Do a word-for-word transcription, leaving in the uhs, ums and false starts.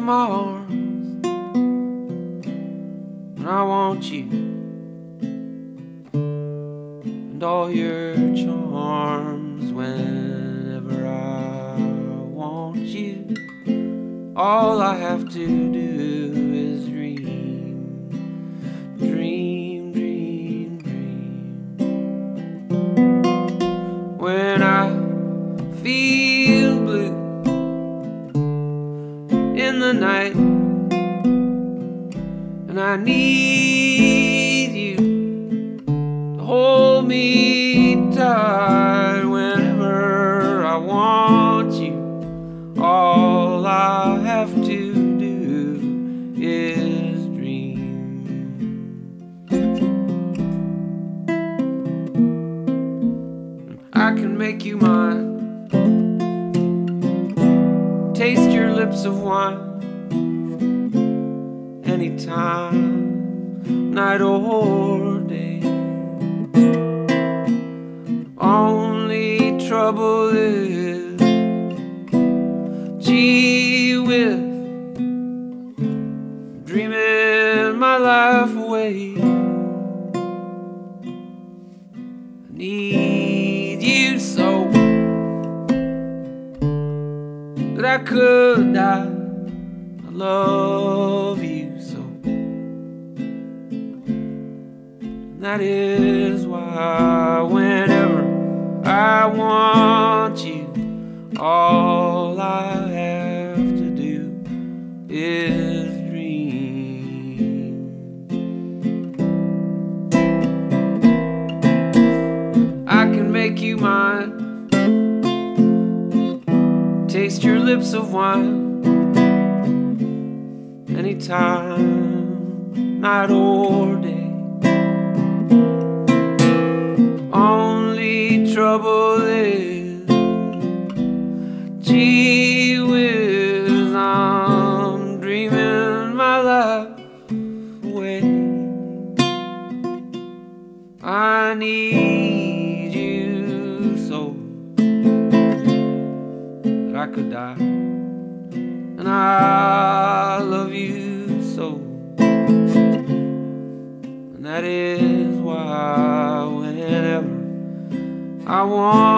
my arms when I want you, and all your charms whenever I want you. All I have to do is dream, dream, dream, dream. When I feel blue in the night and I need you to hold me tight whenever I want you, all I have to do is dream. I can make you mine, taste your lips of wine anytime, night or day. Only trouble is, gee whiz, dreaming my life away. I need you so that I could die. I love you so. And that is why whenever I want you, all I have to do is dream. I can make you mine, taste your lips of wine anytime, night or day. Only trouble is, gee whiz, I'm dreaming my life away. I need you so that I could die, and I love you so. And that is why whenever I want